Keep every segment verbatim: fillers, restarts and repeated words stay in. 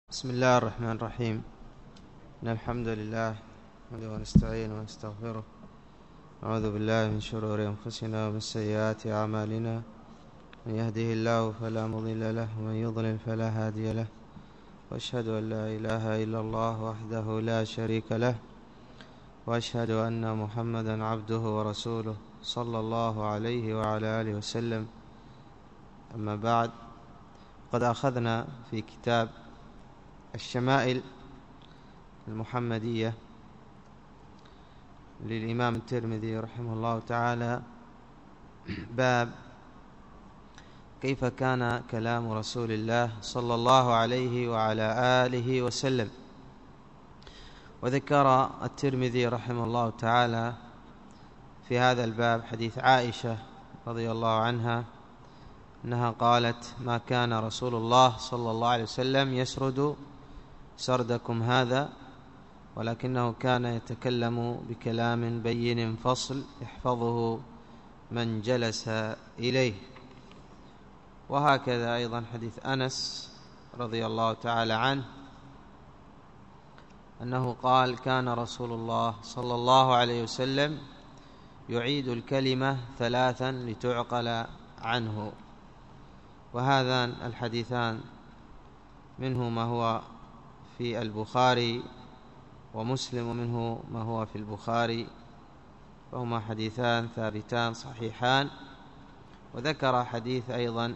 بسم الله الرحمن الرحيم. إن الحمد لله نحمده ونستعينه ونستغفره، نعوذ بالله من شرور أنفسنا ومن سيئات أعمالنا، من يهده الله فلا مضل له ومن يضلل فلا هادي له، وأشهد أن لا إله إلا الله وحده لا شريك له، وأشهد أن محمدا عبده ورسوله صلى الله عليه وعلى آله وسلم. أما بعد، قد أخذنا في كتاب الشمائل المحمدية للإمام الترمذي رحمه الله تعالى باب كيف كان كلام رسول الله صلى الله عليه وعلى آله وسلم. وذكر الترمذي رحمه الله تعالى في هذا الباب حديث عائشة رضي الله عنها أنها قالت: ما كان رسول الله صلى الله عليه وسلم يسرد سردكم هذا، ولكنه كان يتكلم بكلام بين فصل يحفظه من جلس إليه. وهكذا أيضا حديث أنس رضي الله تعالى عنه أنه قال: كان رسول الله صلى الله عليه وسلم يعيد الكلمة ثلاثا لتعقل عنه. وهذان الحديثان منه ما هو في البخاري ومسلم، ومنه ما هو في البخاري، فهما حديثان ثابتان صحيحان. وذكر حديث أيضا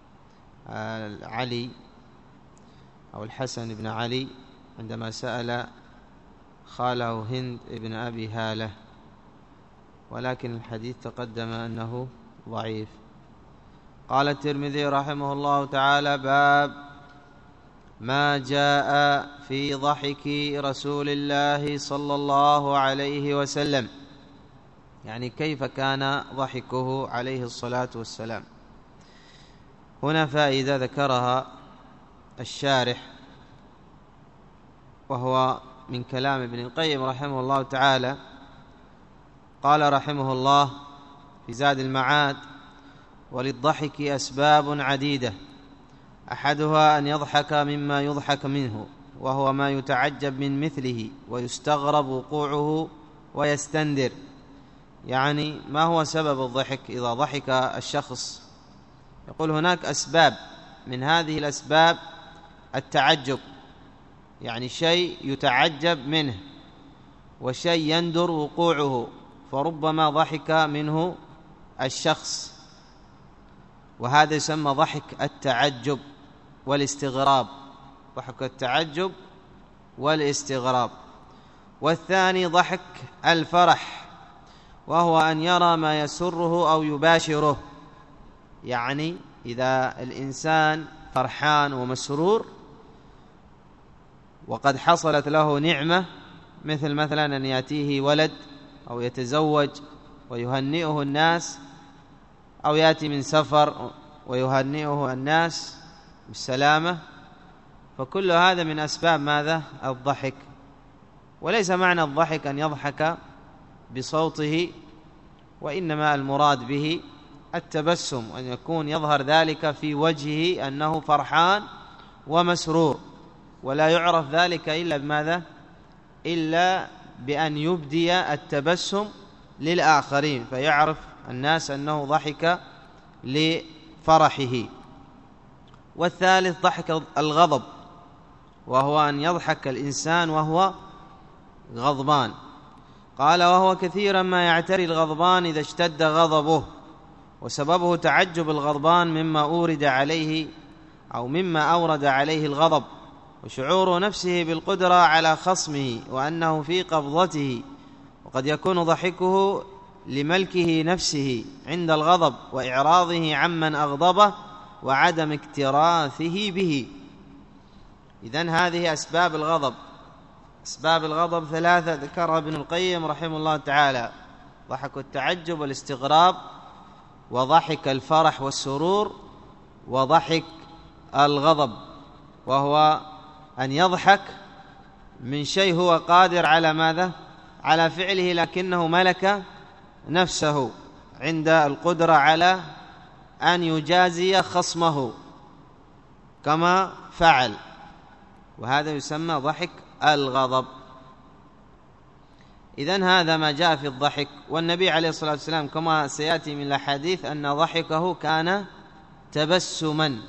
علي أو الحسن بن علي عندما سأل خاله هند ابن أبي هالة، ولكن الحديث تقدم أنه ضعيف. قال الترمذي رحمه الله تعالى: باب ما جاء في ضحك رسول الله صلى الله عليه وسلم، يعني كيف كان ضحكه عليه الصلاة والسلام. هنا فائدة ذكرها الشارح، وهو من كلام ابن القيم رحمه الله تعالى. قال رحمه الله في زاد المعاد: وللضحك أسباب عديدة، أحدها أن يضحك مما يضحك منه، وهو ما يتعجب من مثله ويستغرب وقوعه ويستندر. يعني ما هو سبب الضحك إذا ضحك الشخص؟ يقول هناك أسباب، من هذه الأسباب التعجب، يعني شيء يتعجب منه وشيء يندر وقوعه، فربما ضحك منه الشخص، وهذا يسمى ضحك التعجب والاستغراب، ضحك التعجب والاستغراب. والثاني ضحك الفرح، وهو أن يرى ما يسره أو يباشره، يعني إذا الإنسان فرحان ومسرور وقد حصلت له نعمة، مثل مثلا أن يأتيه ولد أو يتزوج ويهنئه الناس، أو يأتي من سفر ويهنئه الناس بالسلامة، فكل هذا من أسباب ماذا؟ الضحك. وليس معنى الضحك أن يضحك بصوته، وإنما المراد به التبسم، أن يكون يظهر ذلك في وجهه أنه فرحان ومسرور، ولا يعرف ذلك إلا بماذا؟ إلا بأن يبدي التبسم للآخرين، فيعرف الناس أنه ضحك لفرحه. والثالث ضحك الغضب، وهو أن يضحك الإنسان وهو غضبان. قال: وهو كثيرا ما يعتري الغضبان إذا اشتد غضبه، وسببه تعجب الغضبان مما أورد عليه أو مما أورد عليه الغضب، وشعور نفسه بالقدرة على خصمه وأنه في قبضته. وقد يكون ضحكه لملكه نفسه عند الغضب وإعراضه عمن أغضبه وعدم اكتراثه به. إذن هذه أسباب الغضب. أسباب الغضب ثلاثة ذكرها ابن القيم رحمه الله تعالى: ضحك التعجب والاستغراب، وضحك الفرح والسرور، وضحك الغضب، وهو أن يضحك من شيء هو قادر على ماذا؟ على فعله، لكنه ملك نفسه عند القدرة على أن يجازي خصمه كما فعل. وهذا يسمى ضحك الغضب. إذن هذا ما جاء في الضحك. والنبي عليه الصلاة والسلام كما سيأتي من الحديث أن ضحكه كان تبسما.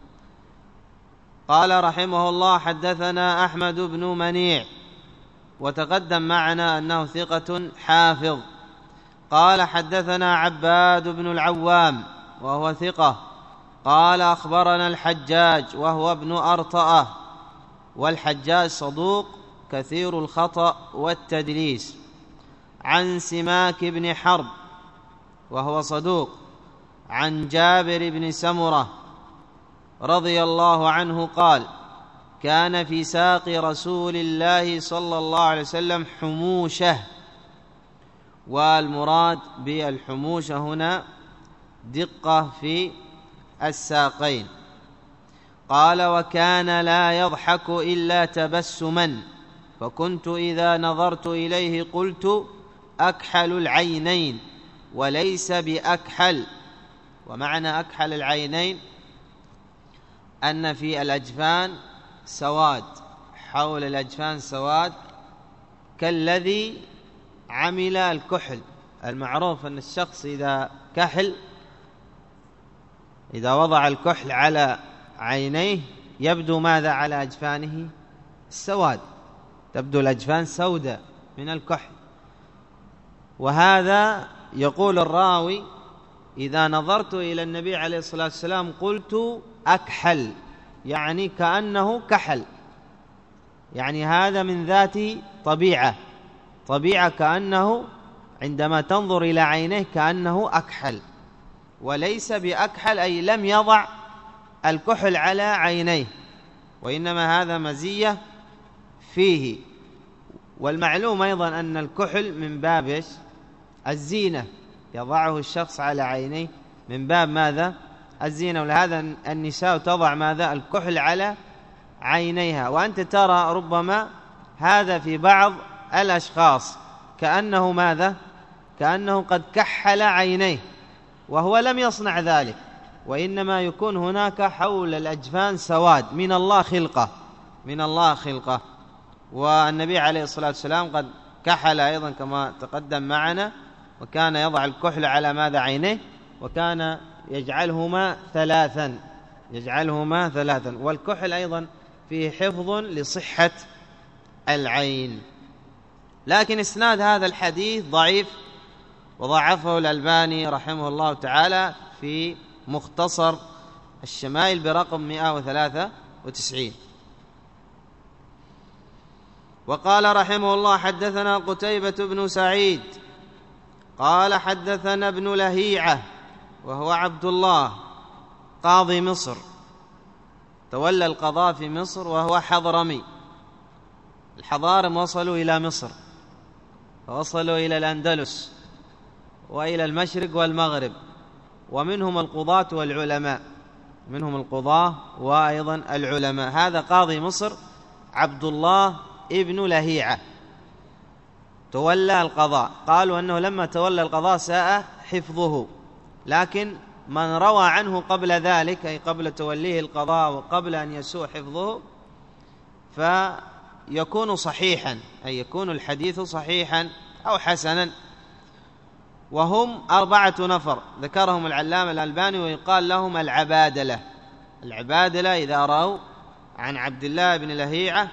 قال رحمه الله: حدثنا أحمد بن منيع، وتقدم معنا أنه ثقة حافظ. قال حدثنا عباد بن العوام وهو ثقة. قال أخبرنا الحجاج وهو ابن أرطأة، والحجاج صدوق كثير الخطأ والتدليس، عن سماك بن حرب وهو صدوق، عن جابر بن سمرة رضي الله عنه قال: كان في ساق رسول الله صلى الله عليه وسلم حموشة. والمراد بالحموشة هنا دقة في الساقين. قال: وكان لا يضحك إلا تبسما، فكنت إذا نظرت إليه قلت: أكحل العينين وليس بأكحل. ومعنى أكحل العينين أن في الأجفان سواد، حول الأجفان سواد كالذي عمل الكحل. المعروف أن الشخص إذا كحل، إذا وضع الكحل على عينيه يبدو ماذا على أجفانه؟ السواد، تبدو الأجفان سوداء من الكحل. وهذا يقول الراوي: إذا نظرت إلى النبي عليه الصلاة والسلام قلت أكحل، يعني كأنه كحل، يعني هذا من ذاته طبيعة طبيعة كأنه عندما تنظر إلى عينيه كأنه أكحل، وليس بأكحل أي لم يضع الكحل على عينيه، وإنما هذا مزية فيه. والمعلوم أيضا أن الكحل من باب الزينة، يضعه الشخص على عينيه من باب ماذا؟ الزينة. ولهذا النساء تضع ماذا؟ الكحل على عينيها. وأنت ترى ربما هذا في بعض الأشخاص كأنه ماذا؟ كأنه قد كحل عينيه، وهو لم يصنع ذلك، وإنما يكون هناك حول الأجفان سواد، من الله خلقة من الله خلقة. والنبي عليه الصلاة والسلام قد كحل أيضا كما تقدم معنا، وكان يضع الكحل على ماذا؟ عينيه، وكان يجعلهما ثلاثا يجعلهما ثلاثا والكحل أيضا فيه حفظ لصحة العين. لكن إسناد هذا الحديث ضعيف، وضعفه الألباني رحمه الله تعالى في مختصر الشمائل برقم مئة وثلاثة وتسعين. وقال رحمه الله: حدثنا قتيبة بن سعيد قال حدثنا ابن لهيعة وهو عبد الله قاضي مصر، تولى القضاء في مصر وهو حضرمي. الحضارم وصلوا إلى مصر، ووصلوا إلى الأندلس وإلى المشرق والمغرب، ومنهم القضاة والعلماء منهم القضاة وأيضا العلماء. هذا قاضي مصر عبد الله ابن لهيعة تولى القضاء. قالوا أنه لما تولى القضاء ساء حفظه، لكن من روى عنه قبل ذلك، أي قبل توليه القضاء وقبل أن يسوء حفظه، فيكون صحيحا، أي يكون الحديث صحيحا أو حسنا. وهم أربعة نفر ذكرهم العلامة الألباني، ويقال لهم العبادلة. العبادلة إذا رأوا عن عبد الله بن لهيعة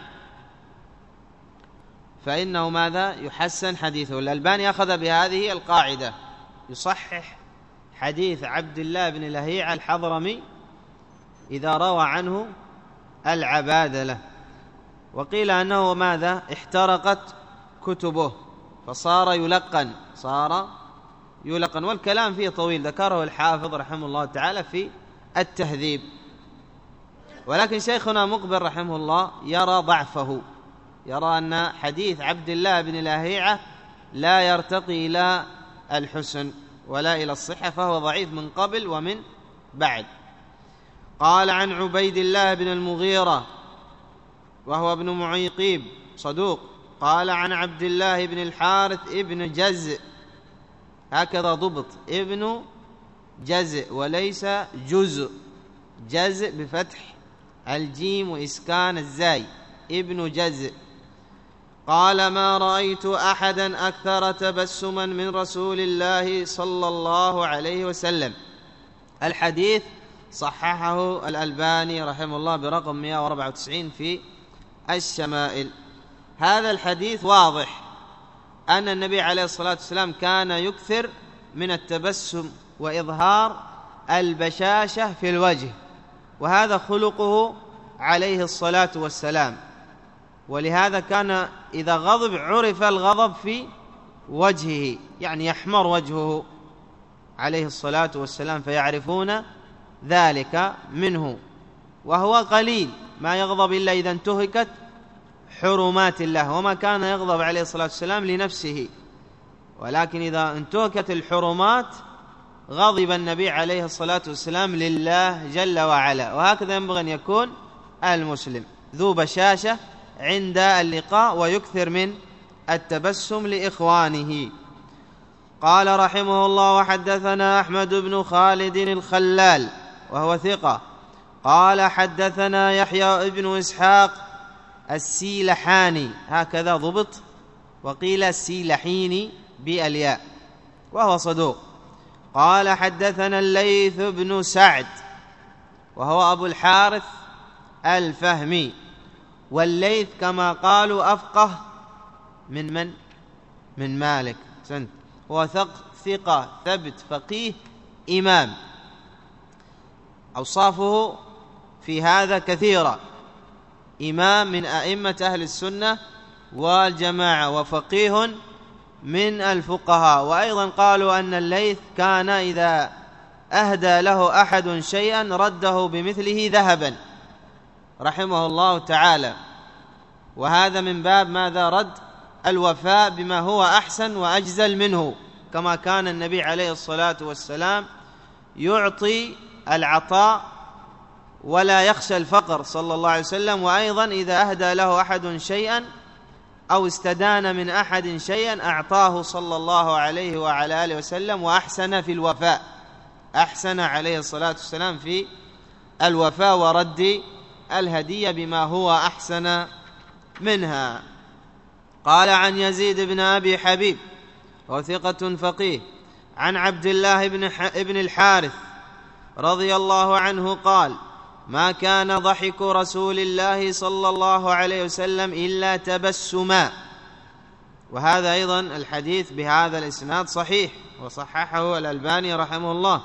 فإنه ماذا؟ يحسن حديثه. الألباني أخذ بهذه القاعدة، يصحح حديث عبد الله بن لهيعة الحضرمي إذا روى عنه العبادلة. وقيل أنه ماذا؟ احترقت كتبه فصار يلقن صار يلقن والكلام فيه طويل، ذكره الحافظ رحمه الله تعالى في التهذيب. ولكن شيخنا مقبل رحمه الله يرى ضعفه، يرى أن حديث عبد الله بن لهيعة لا يرتقي إلى الحسن ولا إلى الصحة، فهو ضعيف من قبل ومن بعد. قال عن عبيد الله بن المغيرة وهو ابن معيقيب صدوق، قال عن عبد الله بن الحارث ابن جزء، هكذا ضبط، ابن جزء وليس جزء، جزء بفتح الجيم وإسكان الزاي، ابن جزء قال ما رأيت أحدا أكثر تبسما من رسول الله صلى الله عليه وسلم. الحديث صححه الألباني رحمه الله برقم مئة وأربعة وتسعين في الشمائل. هذا الحديث واضح أن النبي عليه الصلاة والسلام كان يكثر من التبسم وإظهار البشاشة في الوجه، وهذا خلقه عليه الصلاة والسلام، ولهذا كان إذا غضب عرف الغضب في وجهه، يعني يحمر وجهه عليه الصلاة والسلام فيعرفون ذلك منه. وهو قليل ما يغضب إلا إذا انتهكت حرمات الله، وما كان يغضب عليه الصلاة والسلام لنفسه، ولكن إذا انتهكت الحرمات غضب النبي عليه الصلاة والسلام لله جل وعلا. وهكذا ينبغي أن يكون المسلم ذو بشاشة عند اللقاء ويكثر من التبسم لإخوانه. قال رحمه الله وحدثنا أحمد بن خالد الخلال وهو ثقة قال حدثنا يحيى بن إسحاق السيلحاني، هكذا ضبط، وقيل السيلحيني بالياء، وهو صدوق. قال حدثنا الليث بن سعد وهو أبو الحارث الفهمي، والليث كما قالوا أفقه من من من مالك سنت، هو ثقة ثبت فقيه إمام، أوصافه في هذا كثيرة، إمام من أئمة أهل السنة والجماعة وفقيه من الفقهاء. وأيضا قالوا أن الليث كان إذا أهدى له أحد شيئا رده بمثله ذهبا رحمه الله تعالى، وهذا من باب ماذا؟ رد الوفاء بما هو أحسن وأجزل منه، كما كان النبي عليه الصلاة والسلام يعطي العطاء ولا يخشى الفقر صلى الله عليه وسلم. وأيضا إذا أهدى له أحد شيئا أو استدان من أحد شيئا أعطاه صلى الله عليه وعلى آله وسلم، وأحسن في الوفاء، أحسن عليه الصلاة والسلام في الوفاء ورد الهدية بما هو أحسن منها. قال عن يزيد بن أبي حبيب وثقة فقيه عن عبد الله بن الحارث رضي الله عنه قال ما كان ضحك رسول الله صلى الله عليه وسلم إلا تبسما. وهذا أيضا الحديث بهذا الإسناد صحيح، وصححه الألباني رحمه الله.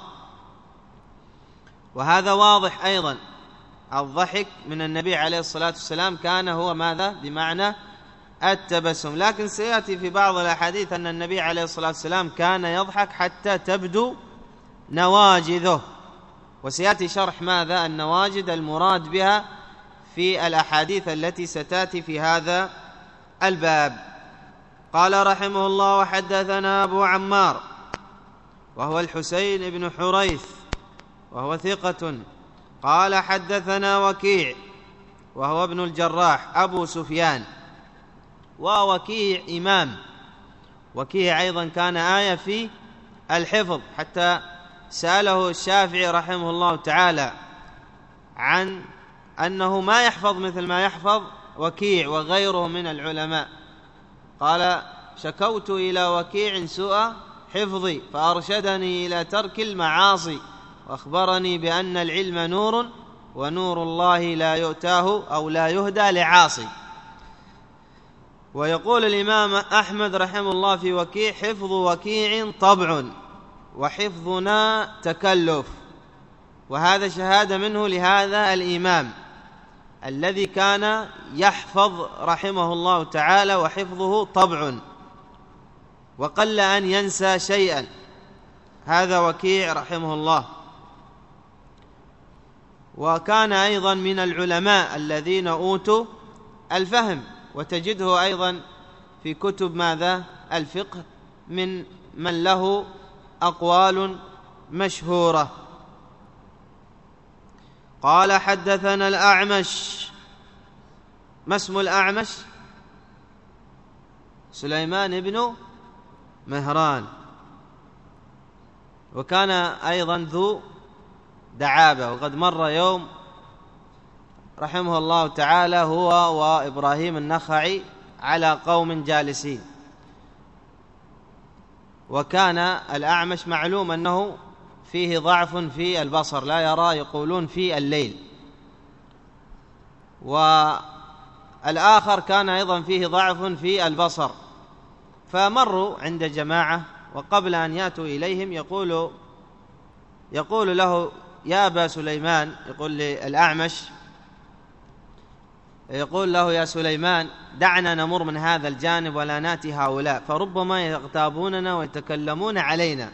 وهذا واضح أيضا، الضحك من النبي عليه الصلاة والسلام كان هو ماذا؟ بمعنى التبسم. لكن سيأتي في بعض الأحاديث أن النبي عليه الصلاة والسلام كان يضحك حتى تبدو نواجذه، وسيأتي شرح ماذا النواجذ المراد بها في الأحاديث التي ستأتي في هذا الباب. قال رحمه الله وحدثنا أبو عمار وهو الحسين بن حريث وهو ثقة قال حدثنا وكيع وهو ابن الجراح أبو سفيان، ووكيع إمام، وكيع أيضا كان آية في الحفظ، حتى سأله الشافعي رحمه الله تعالى عن أنه ما يحفظ مثل ما يحفظ وكيع وغيره من العلماء، قال شكوت إلى وكيع سوء حفظي فأرشدني إلى ترك المعاصي وأخبرني بأن العلم نور ونور الله لا يؤتاه أو لا يهدى لعاصي. ويقول الإمام أحمد رحمه الله في وكيع حفظ وكيع طبع وحفظنا تكلف، وهذا شهادة منه لهذا الإمام الذي كان يحفظ رحمه الله تعالى وحفظه طبع وقل أن ينسى شيئا، هذا وكيع رحمه الله. وكان أيضا من العلماء الذين أوتوا الفهم، وتجده أيضا في كتب ماذا الفقه من من له أقوال مشهورة. قال حدثنا الأعمش، ما اسم الأعمش؟ سليمان بن مهران، وكان أيضا ذو دعابة، وقد مر يوم رحمه الله تعالى هو وإبراهيم النخعي على قوم جالسين، وكان الأعمش معلوم أنه فيه ضعف في البصر، لا يرى، يقولون في الليل، والآخر كان أيضا فيه ضعف في البصر. فمروا عند جماعة، وقبل أن يأتوا إليهم يقول يقول له يا أبا سليمان، يقول للأعمش، يقول له يا سليمان دعنا نمر من هذا الجانب ولا نأتي هؤلاء، فربما يغتابوننا ويتكلمون علينا.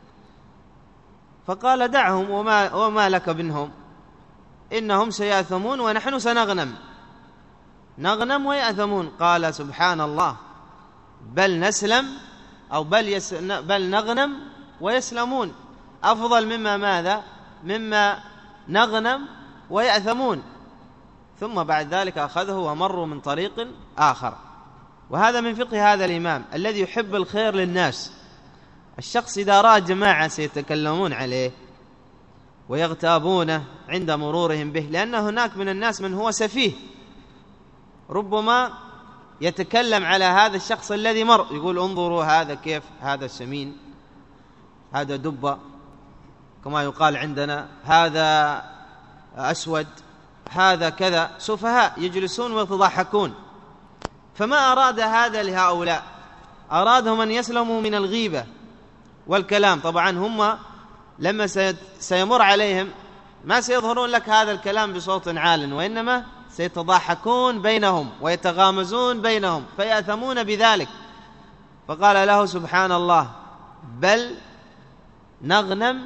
فقال دعهم، وما, وما لك منهم، إنهم سيأثمون ونحن سنغنم، نغنم ويأثمون. قال سبحان الله، بل نسلم أو بل, يس بل نغنم ويسلمون، أفضل مما ماذا؟ مما نغنم ويأثمون. ثم بعد ذلك أخذه ومروا من طريق آخر. وهذا من فقه هذا الإمام الذي يحب الخير للناس. الشخص إذا رأى جماعة سيتكلمون عليه ويغتابونه عند مرورهم به، لأن هناك من الناس من هو سفيه، ربما يتكلم على هذا الشخص الذي مر، يقول انظروا هذا كيف، هذا سمين، هذا دبة، كما يقال عندنا، هذا أسود، هذا كذا. سفهاء يجلسون ويتضحكون. فما أراد هذا لهؤلاء، أرادهم أن يسلموا من الغيبة والكلام. طبعا هم لما سيمر عليهم ما سيظهرون لك هذا الكلام بصوت عال، وإنما سيتضاحكون بينهم ويتغامزون بينهم فيأثمون بذلك. فقال له سبحان الله، بل نغنم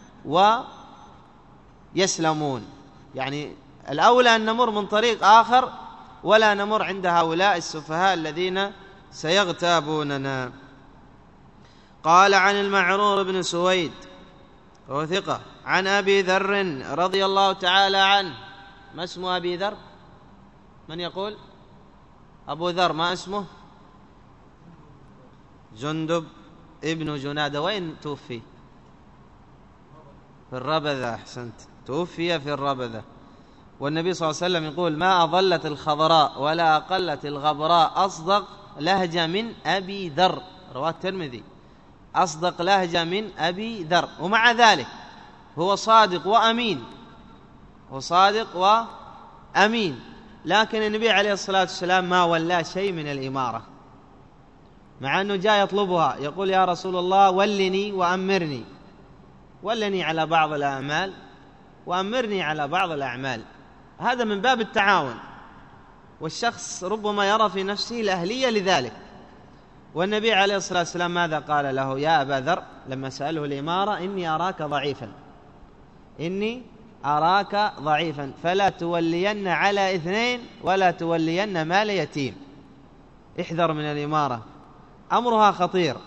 ويسلمون، يعني الأولى أن نمر من طريق آخر ولا نمر عند هؤلاء السفهاء الذين سيغتابوننا. قال عن المعرور بن سويد وهو ثقة عن أبي ذر رضي الله تعالى عنه. ما اسم أبي ذر؟ من يقول؟ أبو ذر ما اسمه؟ جندب ابن جنادة. وين توفي؟ في الربذة. أحسنت، توفي في الربذة. والنبي صلى الله عليه وسلم يقول ما أضلت الخضراء ولا أقلت الغبراء أصدق لهجة من أبي ذر، رواه الترمذي، أصدق لهجة من أبي ذر. ومع ذلك هو صادق وأمين، هو صادق وأمين، لكن النبي عليه الصلاة والسلام ما ولى شيء من الإمارة، مع أنه جاء يطلبها، يقول يا رسول الله ولني وأمرني، ولني على بعض الأعمال وأمرني على بعض الأعمال. هذا من باب التعاون، والشخص ربما يرى في نفسه الأهلية لذلك. والنبي عليه الصلاة والسلام ماذا قال له؟ يا أبا ذر لما سأله الإمارة إني أراك ضعيفا، إني أراك ضعيفا فلا تولين على اثنين ولا تولين مال يتيم. احذر من الإمارة، أمرها خطير.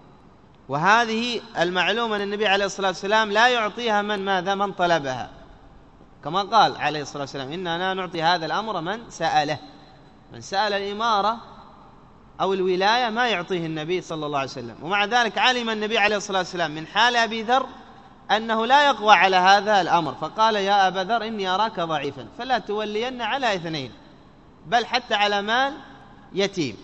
وهذه المعلومة أن النبي عليه الصلاة والسلام لا يعطيها من ماذا؟ من طلبها، كما قال عليه الصلاة والسلام إننا لا نعطي هذا الأمر من سأله. من سأل الإمارة أو الولاية ما يعطيه النبي صلى الله عليه وسلم. ومع ذلك علم النبي عليه الصلاة والسلام من حال أبي ذر أنه لا يقوى على هذا الأمر، فقال يا أبا ذر إني أراك ضعيفا فلا تولين على اثنين بل حتى على مال يتيم.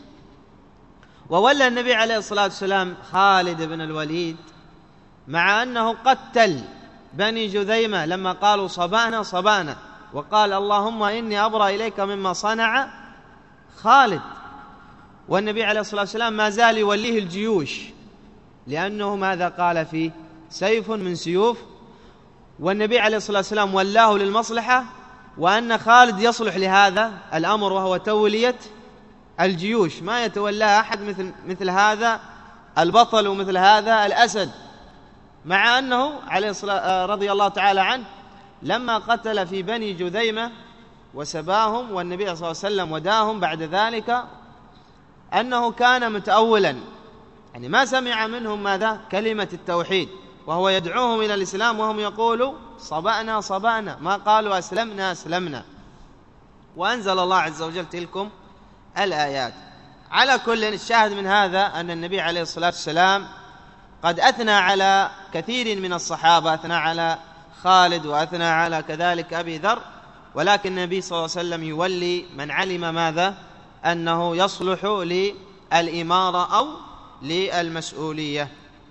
وولى النبي عليه الصلاة والسلام خالد بن الوليد، مع أنه قتل بني جذيمة لما قالوا صبانا صبانا، وقال اللهم إني أبرأ إليك مما صنع خالد. والنبي عليه الصلاة والسلام ما زال يوليه الجيوش، لأنه ماذا قال فيه؟ سيف من سيوف. والنبي عليه الصلاة والسلام ولاه للمصلحة، وأن خالد يصلح لهذا الأمر وهو تولية الجيوش، ما يتولاها أحد مثل, مثل هذا البطل ومثل هذا الأسد. مع أنه عليه الصلاة رضي الله تعالى عنه لما قتل في بني جذيمة وسباهم والنبي صلى الله عليه وسلم وداهم بعد ذلك، أنه كان متأولا، يعني ما سمع منهم ماذا؟ كلمة التوحيد، وهو يدعوهم إلى الإسلام وهم يقولوا صبأنا صبأنا، ما قالوا أسلمنا أسلمنا. وأنزل الله عز وجل تلكم الآيات. على كل، الشاهد من هذا أن النبي عليه الصلاة والسلام قد أثنى على كثير من الصحابة، أثنى على خالد وأثنى على كذلك أبي ذر، ولكن النبي صلى الله عليه وسلم يولي من علم ماذا؟ أنه يصلح للإمارة أو للمسؤولية.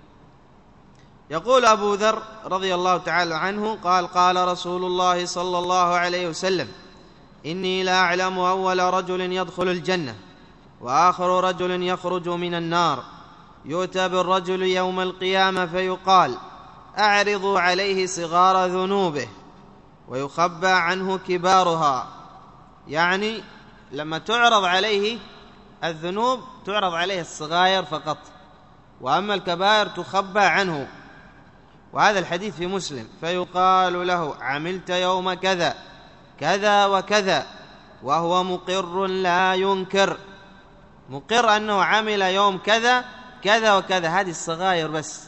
يقول أبو ذر رضي الله تعالى عنه قال قال رسول الله صلى الله عليه وسلم: إني لا أعلم أول رجل يدخل الجنة وآخر رجل يخرج من النار، يؤتى بالرجل يوم القيامة فيقال: أعرضوا عليه صغار ذنوبه ويخبى عنه كبارها. يعني لما تعرض عليه الذنوب تعرض عليه الصغائر فقط، وأما الكبائر تخبى عنه. وهذا الحديث في مسلم. فيقال له: عملت يوم كذا كذا وكذا، وهو مقر لا ينكر، مقر أنه عمل يوم كذا كذا وكذا، هذه الصغائر بس،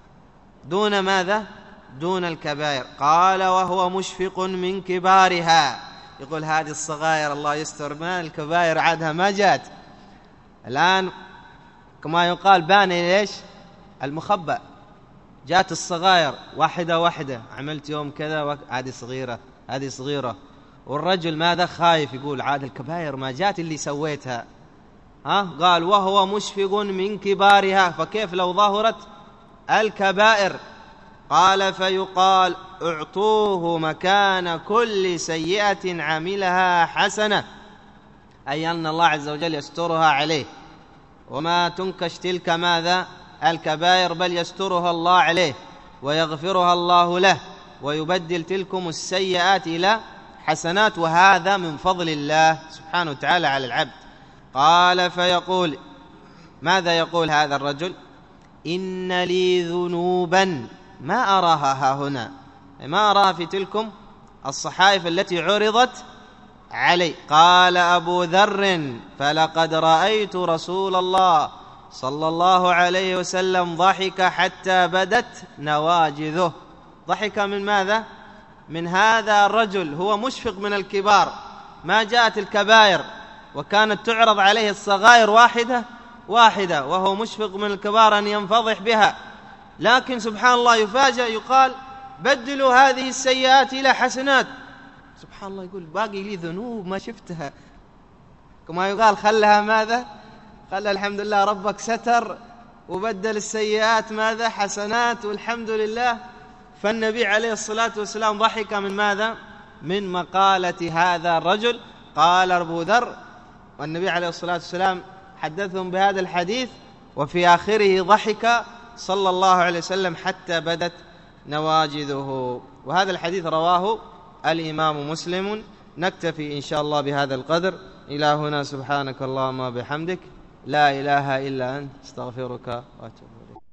دون ماذا؟ دون الكبائر. قال: وهو مشفق من كبارها. يقول هذه الصغائر الله يستر، ما الكبائر عادها ما جات الآن، كما يقال بان ليش المخبأ، جات الصغائر واحدة واحدة، عملت يوم كذا، هذه صغيرة هذه صغيرة. والرجل ماذا؟ خايف، يقول عاد الكبائر ما جات اللي سويتها. ها؟ قال: وهو مشفق من كبارها، فكيف لو ظهرت الكبائر؟ قال: فيقال: اعطوه مكان كل سيئة عملها حسنة، أي أن الله عز وجل يسترها عليه، وما تنكش تلك ماذا؟ الكبائر، بل يسترها الله عليه ويغفرها الله له، ويبدل تلكم السيئات إلى حسنات، وهذا من فضل الله سبحانه وتعالى على العبد. قال: فيقول، ماذا يقول هذا الرجل؟ إن لي ذنوبا ما أراها ها هنا، ما أراها في تلكم الصحائف التي عرضت علي. قال أبو ذر: فلقد رأيت رسول الله صلى الله عليه وسلم ضحك حتى بدت نواجذه. ضحك من ماذا؟ من هذا الرجل، هو مشفق من الكبار، ما جاءت الكبائر وكانت تعرض عليه الصغائر واحدة واحدة، وهو مشفق من الكبار أن ينفضح بها، لكن سبحان الله يفاجأ، يقال: بدلوا هذه السيئات إلى حسنات. سبحان الله، يقول باقي لي ذنوب ما شفتها، كما يقال خلها ماذا؟ قال: الحمد لله ربك ستر وبدل السيئات ماذا؟ حسنات، والحمد لله. فالنبي عليه الصلاة والسلام ضحك من ماذا؟ من مقالة هذا الرجل. قال أبو ذر: والنبي عليه الصلاة والسلام حدثهم بهذا الحديث، وفي آخره ضحك صلى الله عليه وسلم حتى بدت نواجذه. وهذا الحديث رواه الإمام مسلم. نكتفي إن شاء الله بهذا القدر. إلى هنا، سبحانك اللهم وبحمدك، لا إله إلا أنت، استغفرك وأتوب إليك.